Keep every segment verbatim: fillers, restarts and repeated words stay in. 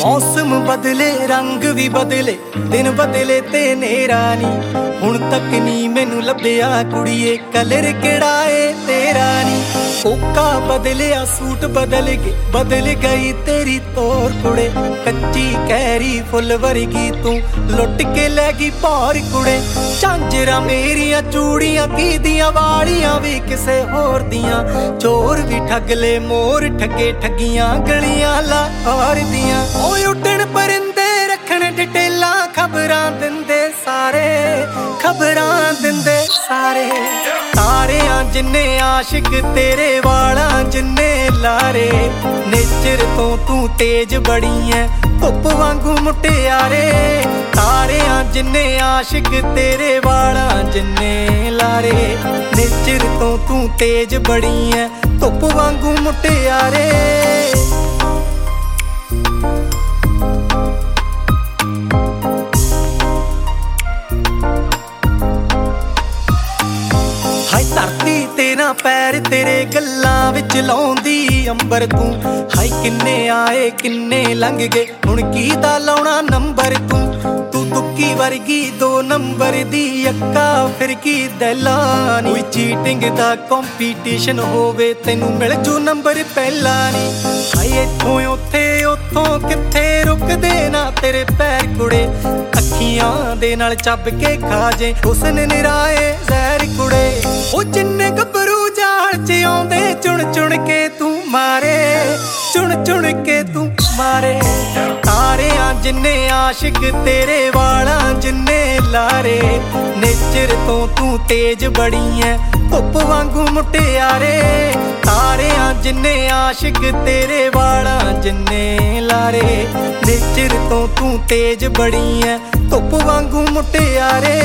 मौसम बदले रंग भी बदले दिन बदले ते नेरा नी हुण तक नी मैनू लभ्या कुड़िए कलर केड़ा ए तेरा नी कोका बदलिया सूट बदल गए बदल गई तेरी तोर कुड़े कच्ची कैरी फुल वर्गी तू लुट के लैगी पार कुड़े झांजरा मेरिया चूड़ियां की दियां वालियां भी किसे होर दियां चोर भी ठग ले मोर ठगे ठगियां गलियां लाहौर दियां ओए उड्डण परिंदे रखण डिटेला खबरां दिंदे सारे खबरां दिंदे सारे तारियां जिन्ने आशिक तेरे वाला जिन्ने लारे नेचर तो तू तेज बड़ी है धुप वांगू मुटियारे तारियां जिन्ने आशिक तेरे वाला जिन्ने लारे नेचर तो तू तेज बड़ी है धुप वांगू मुटियारे धरती तेरा पैर तेरे गल्लां विच लाउंदी अंबर तू हाय किन्ने आए किन्ने लंघ गए हुण कीदा लाउणा नंबर तू तू दुक्की वर्गी दो नंबर दी अक्का फिर की दैलानी कोई चीटिंग दा कंपीटीशन होवे तैनू मिल जू नंबर पहला नी हाय इत्थों उत्थे उत्थों कित्थे रुकदे ना तेरे पैर कुड़े अखियां दे नाल चब के खा जे हुस्न निराए जहर कुड़े ओ जिन्ने गबरू जाल च आउंदे चुन चुन के तू मारे चुन चुन के तू मारे तारियां जिन्ने आशिक तेरे वाला जिन्ने लारे नेचर तो तू तेज बड़ी है धुप वांगू मुटियारे तारियां जिन्ने आशिक तेरे वाला जिन्ने लारे नेचर तो तू तेज बड़ी है धुप वांगू मुटियारे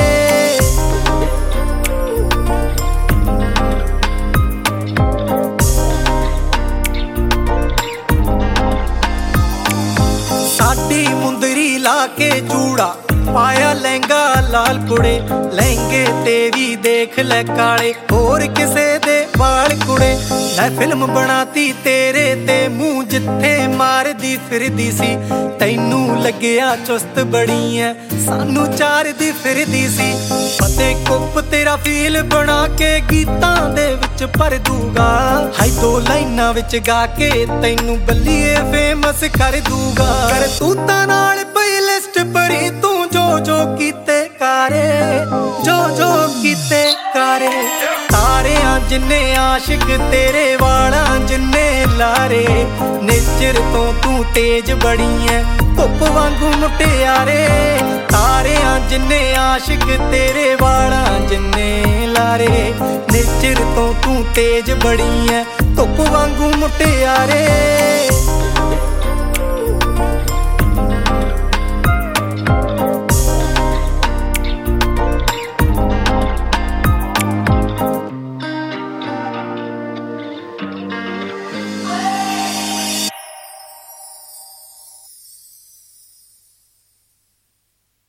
साडी मुंदरी ला के चूड़ा पाया लहंगा लाल कुड़े लहंगे ते भी देख ले काले होर किसे दे वाल कुड़े मैं फिल्म बनाती तेरे ते मुंह जिथे मारदी फिरदी सी तैनू लग्या चुस्त बड़ी है सानू चार दी फिरदी सी फते कुप तेरा फील बना के गीतां दे विच भर दूगा हाय दो लाइनां विच गा के तैनू बल्लीए फेमस कर दूगा कर तू तां नाल पई लिस्ट भरी तू जो जो कीते कारे जो जो कीते कारे तारियां जिन्ने आशिक तेरे वाला जिन्ने लारे नेचर तो तू तेज बड़ी है धुप वांगू मुटियारे तारियां जिन्ने आशिक तेरे वाला जिन्ने लारे नेचर तो तू तेज बड़ी है धुप वांगू मुटियारे।